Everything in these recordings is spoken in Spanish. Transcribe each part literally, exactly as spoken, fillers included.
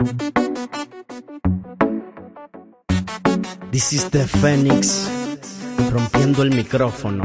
This is the Phoenix, rompiendo el micrófono.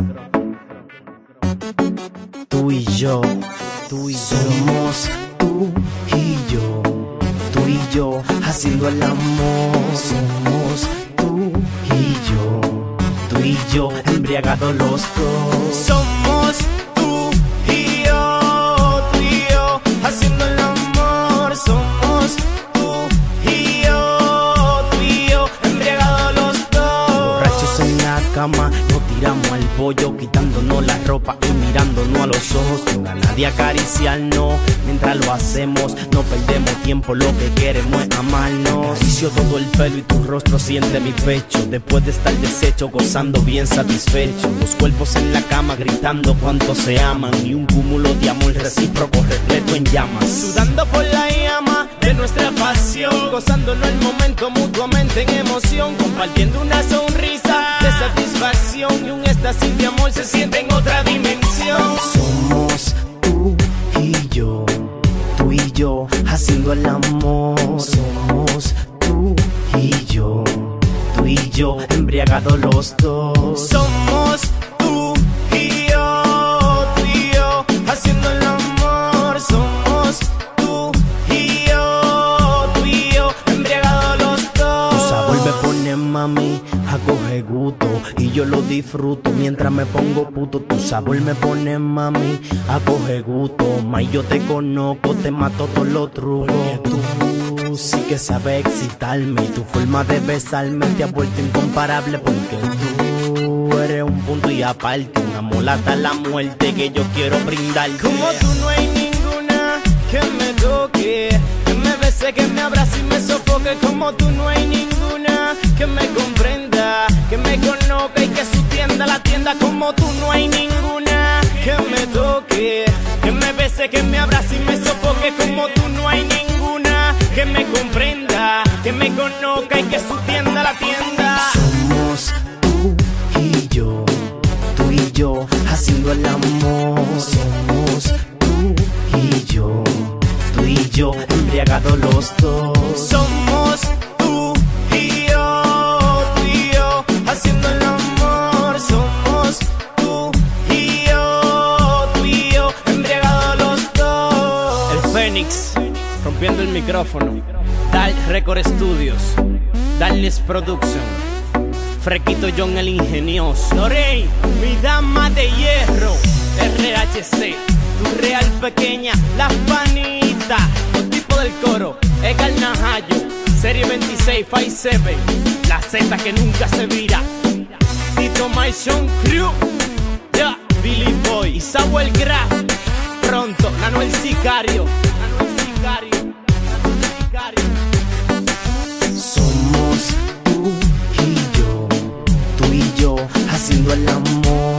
Tú y yo, tú y yo. Somos tú y yo, tú y yo, haciendo el amor. Somos tú y yo, tú y yo, embriagados los dos. Somos tú y yo, tú y yo, haciendo el amor. Somos tú y yo, tú y yo, embriagados los dos. Borrachos en la cama, nos tiramos al bollo, quitándonos la ropa y mirándonos a los ojos, sin a nadie acariciarnos. Mientras lo hacemos, no perdemos tiempo, lo que queremos es amarnos. Acaricio todo el pelo y tu rostro siente mi pecho, después de estar deshecho, gozando bien satisfecho. Los cuerpos en la cama gritando cuánto se aman, y un cúmulo de amor recíproco repleto en llamas. Sudando por la llama de nuestra pasión, gozándonos el momento mutuamente en emoción, compartiendo una sonrisa de satisfacción y un éxtasis de amor se siente en otra dimensión. Somos tú y yo, tú y yo, haciendo el amor. Somos tú y yo, tú y yo, embriagados los dos. Somos tú y yo, tú y yo, haciendo el amor. Somos tú y yo, tú y yo, embriagados los dos. Tu sabor me pone mami, a coger gusto, y yo lo disfruto mientras me pongo puto. Tu sabor me pone mami, a coger gusto, ma yo te conozco, te mato todos los trucos. Porque tú sí que sabes excitarme, y tu forma de besarme te ha vuelto incomparable. Porque tú eres un punto y aparte, una mola hasta la muerte que yo quiero brindarte. Como tú no hay ninguna que me toque, que me bese, que me abrace y me sofoque. Como tú no hay ninguna que me comprenda, que me conozca y que su tienda la tienda. Como tú no hay ninguna que me toque, que me bese, que me abrace y me sofoque. Como tú no hay ninguna que me comprenda, que me conozca y que su tienda la tienda. Somos tú y yo, tú y yo, haciendo el amor. Somos tú y yo, tú y yo, embriagados los dos. Somos tú y yo, tú y yo, haciendo el amor. Somos tú y yo, tú y yo, embriagados los dos. El Phoenix, rompiendo el micrófono. Dal Record Studios, Darles Production, Frequito John el ingenioso, Lorey, mi dama de hierro, R H C, tu real pequeña, las panitas, los tipos del coro, Edgar Najayo, Serie veintiséis, Five Seven, la Z que nunca se vira, Tito Maison Crew, ya, Billy Boy y Samuel Graf, pronto, Nano el Sicario, Nano el Sicario, Nano el Sicario. Somos tú y yo, tú y yo, haciendo el amor.